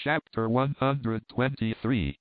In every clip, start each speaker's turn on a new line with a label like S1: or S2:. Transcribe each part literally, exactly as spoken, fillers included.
S1: Chapter one hundred twenty-three.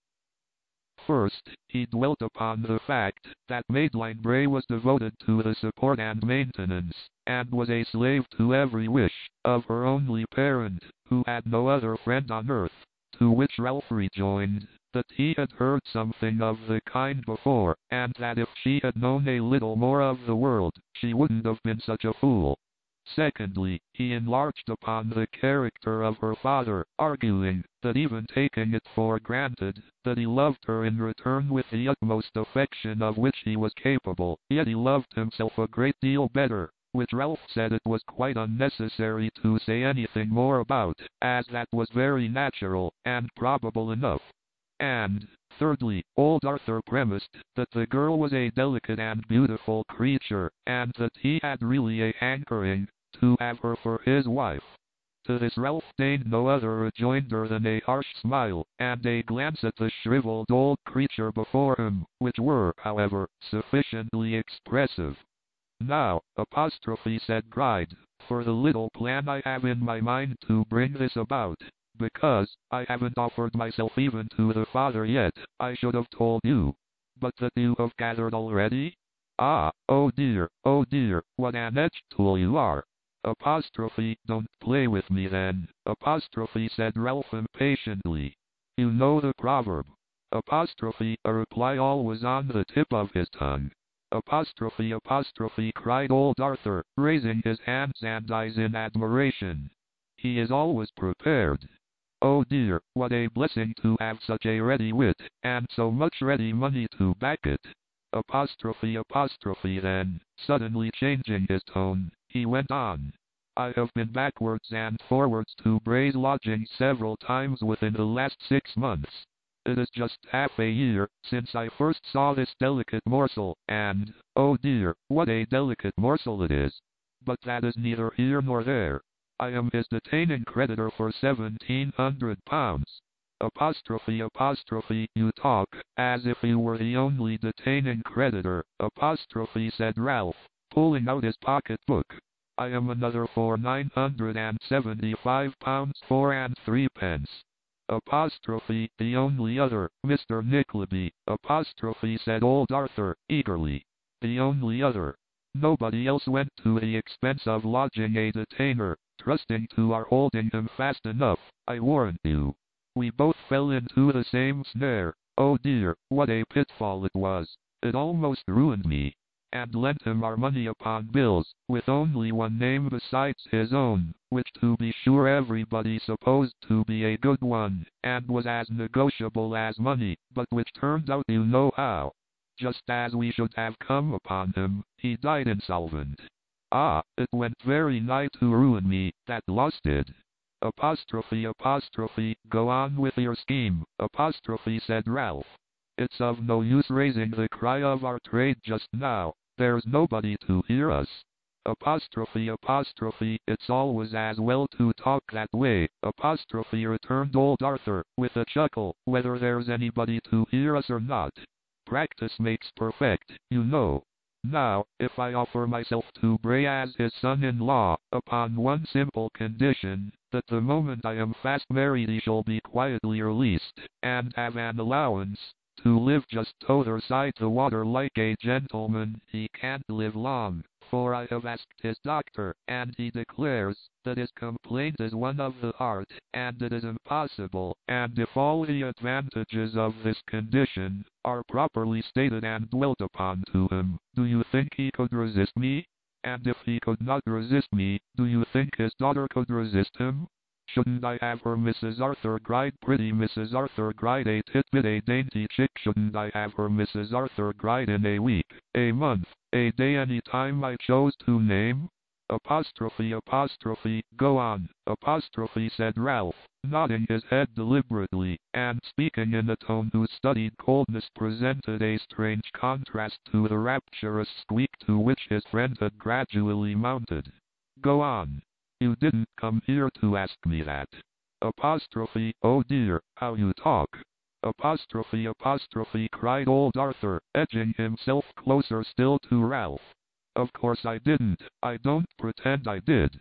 S1: First, he dwelt upon the fact that Madeline Bray was devoted to the support and maintenance, and was a slave to every wish, of her only parent, who had no other friend on earth. To which Ralph rejoined, that he had heard something of the kind before, and that if she had known a little more of the world, she wouldn't have been such a fool. Secondly, he enlarged upon the character of her father, arguing that even taking it for granted that he loved her in return with the utmost affection of which he was capable, yet he loved himself a great deal better, which Ralph said it was quite unnecessary to say anything more about, as that was very natural, and probable enough. And, thirdly, old Arthur premised that the girl was a delicate and beautiful creature, and that he had really a hankering to have her for his wife. To this Ralph deigned no other rejoinder than a harsh smile, and a glance at the shriveled old creature before him, which were, however, sufficiently expressive. "Now," apostrophe said Gride, "for the little plan I have in my mind to bring this about. Because I haven't offered myself even to the father yet, I should have told you. But that you have gathered already? Ah, oh dear, oh dear, what an edged tool you are." Apostrophe, "Don't play with me then," apostrophe said Ralph impatiently. "You know the proverb." Apostrophe, a reply always on the tip of his tongue. Apostrophe, apostrophe, cried old Arthur, raising his hands and eyes in admiration. "He is always prepared. Oh dear, what a blessing to have such a ready wit, and so much ready money to back it." Apostrophe, apostrophe then, suddenly changing his tone, he went on. "I have been backwards and forwards to Bray's lodging several times within the last six months. It is just half a year since I first saw this delicate morsel, and, oh dear, what a delicate morsel it is! But that is neither here nor there. I am his detaining creditor for seventeen hundred pounds. Apostrophe, apostrophe, you talk as if you were the only detaining creditor, apostrophe said Ralph, pulling out his pocket-book. I am another for nine hundred and seventy-five pounds four and threepence. Apostrophe, the only other, Mister Nickleby, apostrophe said old Arthur, eagerly. The only other. Nobody else went to the expense of lodging a detainer, trusting to our holding him fast enough, I warrant you. We both fell into the same snare. Oh dear, what a pitfall it was. It almost ruined me. And lent him our money upon bills, with only one name besides his own, which to be sure everybody supposed to be a good one, and was as negotiable as money, but which turned out you know how. Just as we should have come upon him, he died insolvent. Ah, it went very nigh to ruin me, that loss did." Apostrophe, apostrophe, go on with your scheme, apostrophe said Ralph. "It's of no use raising the cry of our trade just now, there's nobody to hear us." Apostrophe, apostrophe, it's always as well to talk that way, apostrophe returned old Arthur, with a chuckle, whether there's anybody to hear us or not. Practice makes perfect, you know. Now, if I offer myself to Bray as his son-in-law, upon one simple condition, that the moment I am fast married he shall be quietly released, and have an allowance, to live just t'other side the water like a gentleman, he can't live long, for I have asked his doctor, and he declares that his complaint is one of the heart, and it is impossible, and if all the advantages of this condition are properly stated and dwelt upon to him, do you think he could resist me? And if he could not resist me, do you think his daughter could resist him? Shouldn't I have her Missus Arthur Gride, pretty Missus Arthur Gride, a titbit, a dainty chick? Shouldn't I have her Missus Arthur Gride in a week, a month, a day, any time I chose to name?" Apostrophe, apostrophe, go on, apostrophe said Ralph, nodding his head deliberately, and speaking in a tone whose studied coldness presented a strange contrast to the rapturous squeak to which his friend had gradually mounted. "Go on. You didn't come here to ask me that." Apostrophe, oh dear, how you talk. Apostrophe, apostrophe, cried old Arthur, edging himself closer still to Ralph. "Of course I didn't. I don't pretend I did.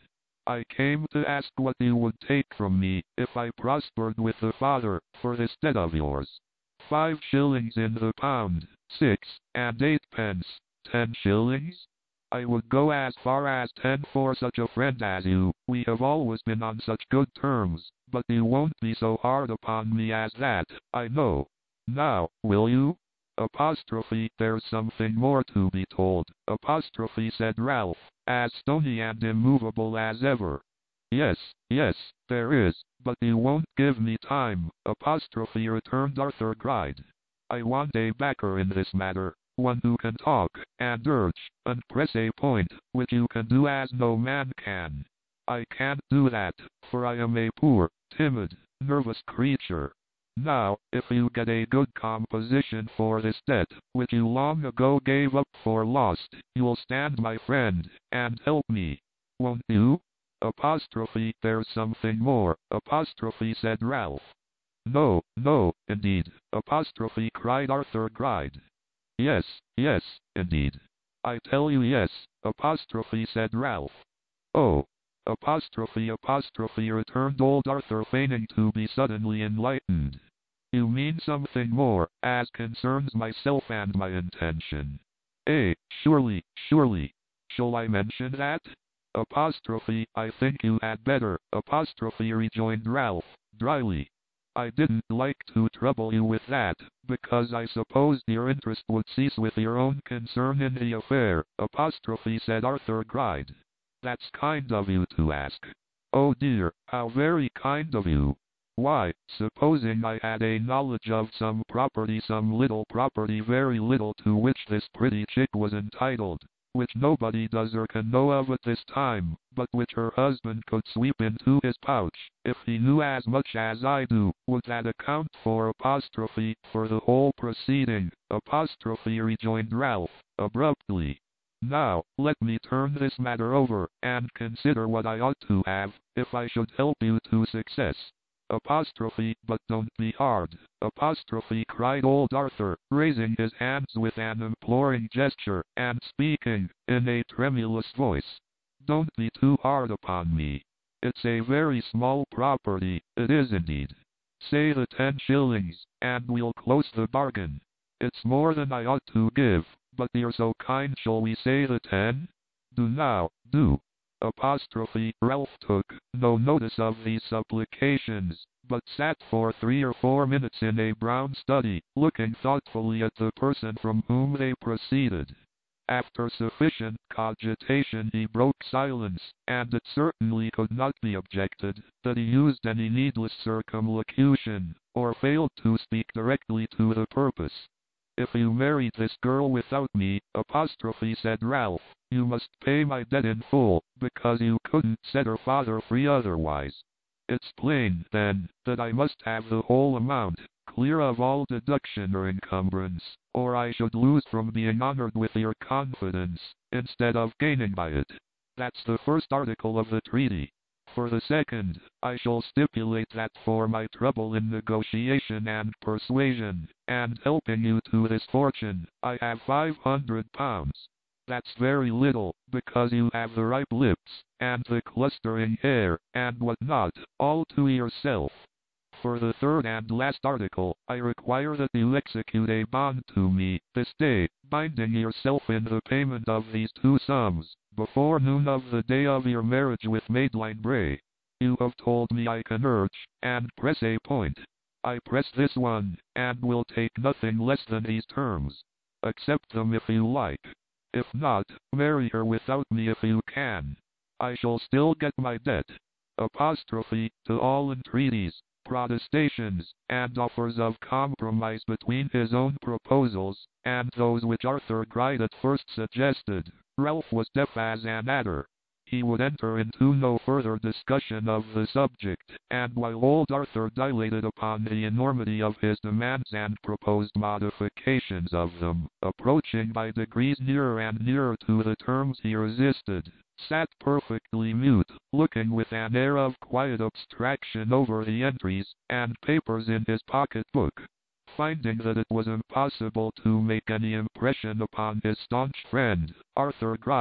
S1: I came to ask what you would take from me, if I prospered with the father, for this debt of yours. Five shillings in the pound, six and eightpence, ten shillings? I would go as far as ten for such a friend as you. We have always been on such good terms, but you won't be so hard upon me as that, I know. Now, will you? Apostrophe, there's something more to be told, apostrophe, said Ralph, as stony and immovable as ever. Yes, yes, there is, but you won't give me time, apostrophe, returned Arthur Gride. I want a backer in this matter, one who can talk, and urge, and press a point, which you can do as no man can. I can't do that, for I am a poor, timid, nervous creature. Now, if you get a good composition for this debt, which you long ago gave up for lost, you'll stand my friend, and help me. Won't you? Apostrophe, there's something more, apostrophe, said Ralph. No, no, indeed, apostrophe, cried Arthur Gride. Yes, yes, indeed. I tell you yes, apostrophe, said Ralph. Oh, apostrophe, apostrophe, returned old Arthur, feigning to be suddenly enlightened. You mean something more, as concerns myself and my intention. Eh, surely, surely. Shall I mention that? Apostrophe, I think you had better, apostrophe, rejoined Ralph, dryly. I didn't like to trouble you with that, because I supposed your interest would cease with your own concern in the affair, apostrophe, said Arthur Gride. That's kind of you to ask. Oh dear, how very kind of you. Why, supposing I had a knowledge of some property, some little property, very little, to which this pretty chick was entitled, which nobody does or can know of at this time, but which her husband could sweep into his pouch, if he knew as much as I do, would that account for apostrophe, for the whole proceeding, apostrophe, rejoined Ralph, abruptly. Now, let me turn this matter over, and consider what I ought to have, if I should help you to success. Apostrophe, but don't be hard, apostrophe, cried old Arthur, raising his hands with an imploring gesture, and speaking, in a tremulous voice. Don't be too hard upon me. It's a very small property, it is indeed. Say the ten shillings, and we'll close the bargain. It's more than I ought to give, but you're so kind, shall we say the ten? Do now, do. Apostrophe, Ralph took no notice of these supplications, but sat for three or four minutes in a brown study, looking thoughtfully at the person from whom they proceeded. After sufficient cogitation he broke silence, and it certainly could not be objected that he used any needless circumlocution, or failed to speak directly to the purpose. If you married this girl without me, apostrophe, said Ralph, you must pay my debt in full, because you couldn't set her father free otherwise. It's plain, then, that I must have the whole amount, clear of all deduction or encumbrance, or I should lose from being honored with your confidence, instead of gaining by it. That's the first article of the treaty. For the second, I shall stipulate that for my trouble in negotiation and persuasion, and helping you to this fortune, I have five hundred pounds. That's very little, because you have the ripe lips, and the clustering hair, and what not, all to yourself. For the third and last article, I require that you execute a bond to me, this day, binding yourself in the payment of these two sums, before noon of the day of your marriage with Madeline Bray. You have told me I can urge, and press a point. I press this one, and will take nothing less than these terms. Accept them if you like. If not, marry her without me if you can. I shall still get my debt. Apostrophe, to all entreaties, protestations, and offers of compromise between his own proposals, and those which Arthur Gride at first suggested, Ralph was deaf as an adder. He would enter into no further discussion of the subject, and while old Arthur dilated upon the enormity of his demands and proposed modifications of them, approaching by degrees nearer and nearer to the terms he resisted, sat perfectly mute, looking with an air of quiet abstraction over the entries and papers in his pocket-book. Finding that it was impossible to make any impression upon his staunch friend, Arthur Gride,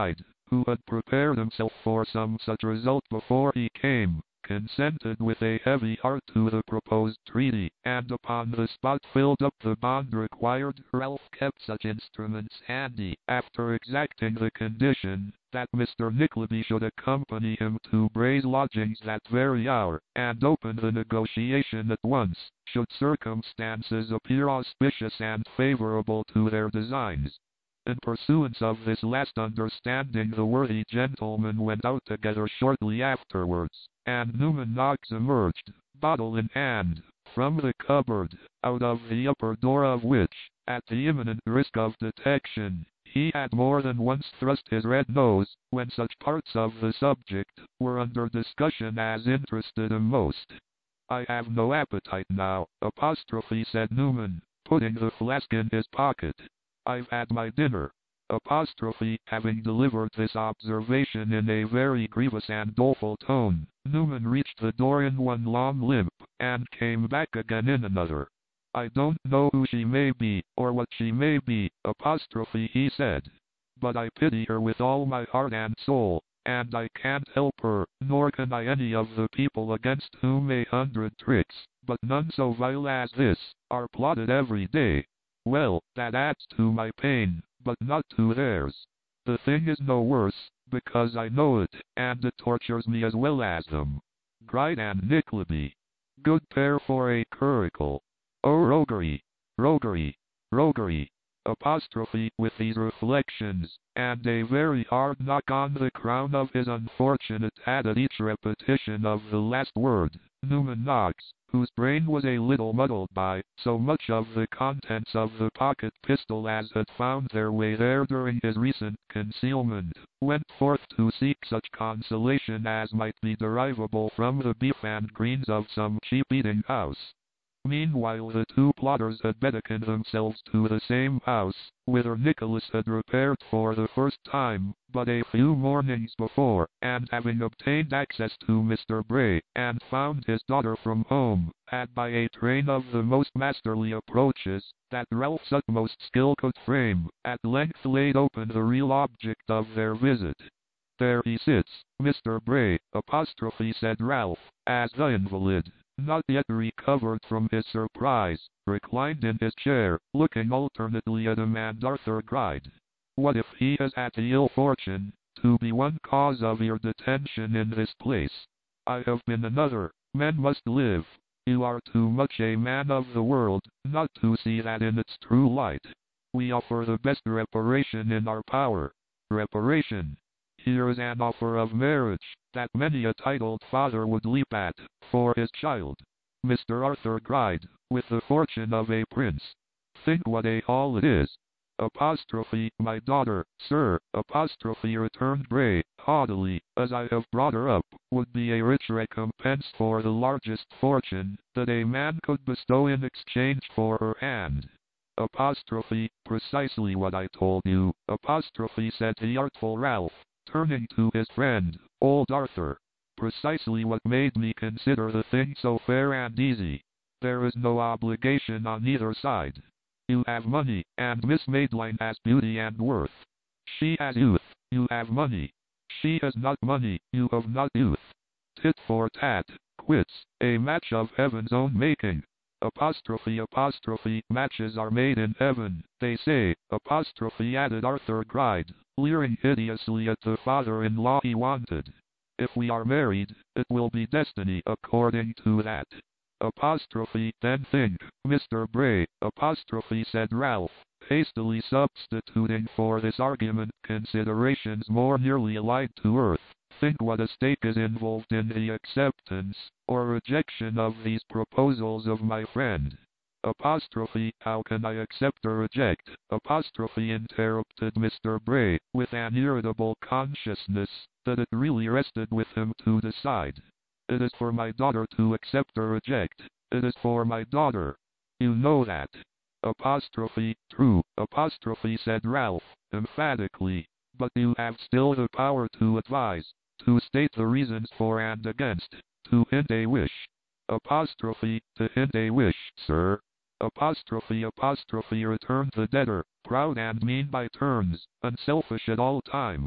S1: who had prepared himself for some such result before he came, consented with a heavy heart to the proposed treaty, and upon the spot filled up the bond required. Ralph kept such instruments handy, after exacting the condition that Mister Nickleby should accompany him to Bray's lodgings that very hour, and open the negotiation at once, should circumstances appear auspicious and favorable to their designs. In pursuance of this last understanding, the worthy gentlemen went out together shortly afterwards, and Newman Noggs emerged, bottle in hand, from the cupboard, out of the upper door of which, at the imminent risk of detection, he had more than once thrust his red nose, when such parts of the subject were under discussion as interested him most. "I have no appetite now," apostrophe said Newman, putting the flask in his pocket. "I've had my dinner." Apostrophe, having delivered this observation in a very grievous and doleful tone, Newman reached the door in one long limp, and came back again in another. "I don't know who she may be, or what she may be," apostrophe he said, "but I pity her with all my heart and soul, and I can't help her, nor can I any of the people against whom a hundred tricks, but none so vile as this, are plotted every day. Well, that adds to my pain, but not to theirs. The thing is no worse, because I know it, and it tortures me as well as them. Gride and Nickleby. Good pair for a curricle. Oh, roguery, roguery, roguery." Apostrophe, with these reflections, and a very hard knock on the crown of his unfortunate hat at each repetition of the last word, Newman Noggs, whose brain was a little muddled by so much of the contents of the pocket pistol as had found their way there during his recent concealment, went forth to seek such consolation as might be derivable from the beef and greens of some cheap eating-house. Meanwhile the two plotters had betaken themselves to the same house, whither Nicholas had repaired for the first time, but a few mornings before, and having obtained access to Mister Bray, and found his daughter from home, had by a train of the most masterly approaches, that Ralph's utmost skill could frame, at length laid open the real object of their visit. "There he sits, Mister Bray," apostrophe said Ralph, as the invalid, not yet recovered from his surprise, reclined in his chair, looking alternately at him and Arthur Gride. "What if he has had the ill fortune to be one cause of your detention in this place? I have been another. Men must live. You are too much a man of the world not to see that in its true light. We offer the best reparation in our power. Reparation. Here is an offer of marriage that many a titled father would leap at for his child. Mister Arthur Gride, with the fortune of a prince. Think what a haul it is." Apostrophe, "My daughter, sir," apostrophe returned Bray, haughtily, "as I have brought her up, would be a rich recompense for the largest fortune that a man could bestow in exchange for her hand." Apostrophe, "Precisely what I told you," apostrophe said the artful Ralph, turning to his friend, old Arthur. "Precisely what made me consider the thing so fair and easy. There is no obligation on either side. You have money, and Miss Madeline has beauty and worth. She has youth, you have money. She has not money, you have not youth. Tit for tat, quits, a match of heaven's own making." Apostrophe apostrophe matches are made in heaven, they say, apostrophe added Arthur Gride, leering hideously at the father-in-law he wanted. "If we are married, it will be destiny according to that." Apostrophe, "Then think, Mister Bray," apostrophe said Ralph, hastily substituting for this argument considerations more nearly allied to earth. "Think what a stake is involved in the acceptance or rejection of these proposals of my friend." Apostrophe, "How can I accept or reject?" apostrophe interrupted Mister Bray, with an irritable consciousness that it really rested with him to decide. "It is for my daughter to accept or reject. It is for my daughter. You know that." Apostrophe, "True," apostrophe said Ralph, emphatically, "but you have still the power to advise, to state the reasons for and against, to hint a wish." Apostrophe, "To hint a wish, sir." Apostrophe apostrophe returned the debtor, proud and mean by turns, unselfish at all times.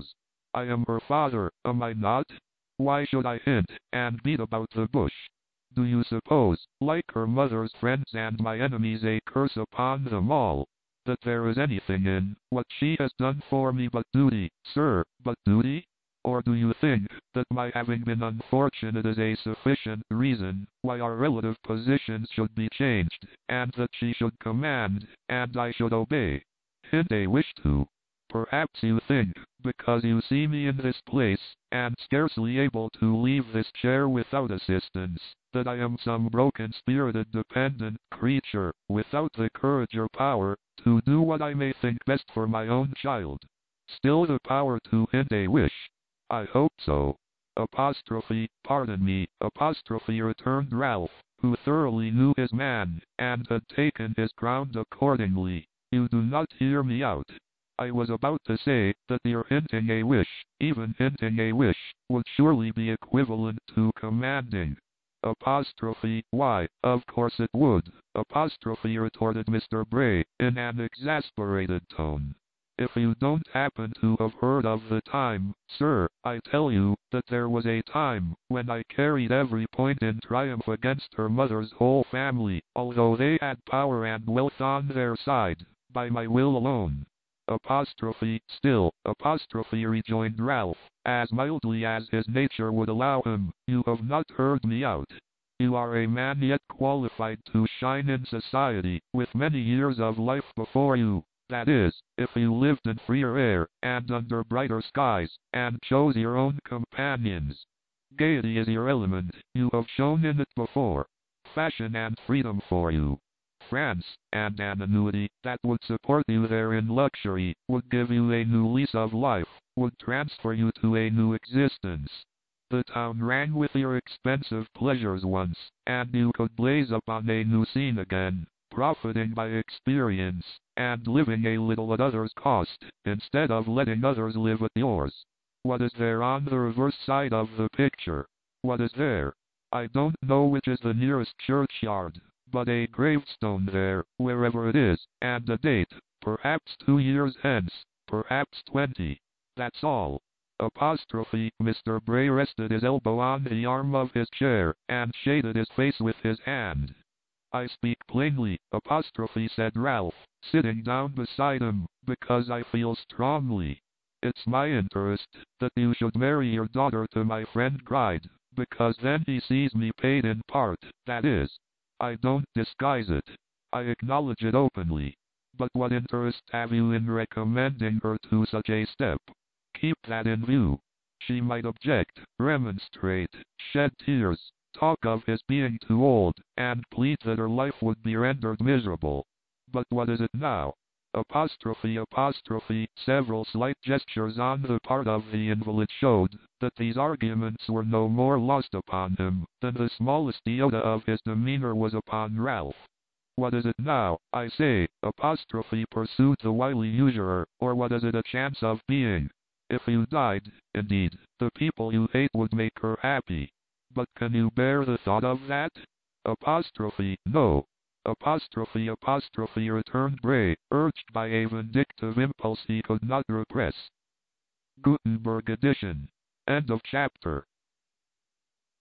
S1: I am her father, am I not? Why should I hint and beat about the bush? Do you suppose, like her mother's friends and my enemies, a curse upon them all, that there is anything in what she has done for me but duty, sir, but duty? Or do you think that my having been unfortunate is a sufficient reason why our relative positions should be changed, and that she should command, and I should obey? Hint a wish to. Perhaps you think, because you see me in this place, and scarcely able to leave this chair without assistance, that I am some broken-spirited dependent creature, without the courage or power to do what I may think best for my own child. Still the power to hint a wish. I hope so. Apostrophe, pardon me, apostrophe, returned Ralph, who thoroughly knew his man, and had taken his ground accordingly. You do not hear me out. I was about to say that your hinting a wish, even hinting a wish, would surely be equivalent to commanding. Apostrophe, why, of course it would, apostrophe, retorted Mister Bray, in an exasperated tone. If you don't happen to have heard of the time, sir, I tell you that there was a time when I carried every point in triumph against her mother's whole family, although they had power and wealth on their side, by my will alone. Apostrophe, still, apostrophe, rejoined Ralph, as mildly as his nature would allow him, you have not heard me out. You are a man yet qualified to shine in society, with many years of life before you. That is, if you lived in freer air, and under brighter skies, and chose your own companions. Gaiety is your element, you have shown in it before. Fashion and freedom for you. France, and an annuity that would support you there in luxury, would give you a new lease of life, would transfer you to a new existence. The town rang with your expensive pleasures once, and you could blaze upon a new scene again, profiting by experience, and living a little at others' cost, instead of letting others live at yours. What is there on the reverse side of the picture? What is there? I don't know which is the nearest churchyard, but a gravestone there, wherever it is, and a date, perhaps two years hence, perhaps twenty. That's all. Apostrophe, Mister Bray rested his elbow on the arm of his chair, and shaded his face with his hand. I speak plainly, apostrophe, said Ralph, sitting down beside him, because I feel strongly. It's my interest that you should marry your daughter to my friend Gride, because then he sees me paid in part, that is. I don't disguise it. I acknowledge it openly. But what interest have you in recommending her to such a step? Keep that in view. She might object, remonstrate, shed tears, talk of his being too old, and plead that her life would be rendered miserable. But what is it now? Apostrophe, apostrophe, several slight gestures on the part of the invalid showed that these arguments were no more lost upon him than the smallest iota of his demeanor was upon Ralph. What is it now, I say, apostrophe, pursued the wily usurer, or what is it a chance of being? If you died, indeed, the people you hate would make her happy. But can you bear the thought of that? Apostrophe, no. Apostrophe, apostrophe, returned Bray, urged by a vindictive impulse he could not repress. Gutenberg edition. End of chapter.